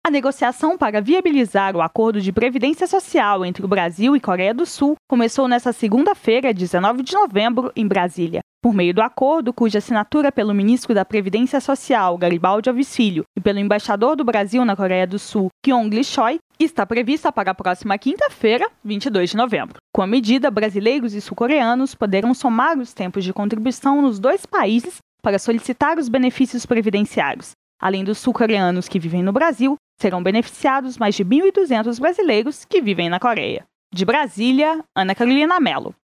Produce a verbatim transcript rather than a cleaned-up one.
A negociação para viabilizar o acordo de previdência social entre o Brasil e Coreia do Sul começou nesta segunda-feira, dezenove de novembro, em Brasília. Por meio do acordo, cuja assinatura pelo ministro da Previdência Social, Garibaldi Alves Filho, e pelo embaixador do Brasil na Coreia do Sul, Kyung-Lee Choi, está prevista para a próxima quinta-feira, vinte e dois de novembro. Com a medida, brasileiros e sul-coreanos poderão somar os tempos de contribuição nos dois países para solicitar os benefícios previdenciários. Além dos sul-coreanos que vivem no Brasil, serão beneficiados mais de mil e duzentos brasileiros que vivem na Coreia. De Brasília, Ana Carolina Mello.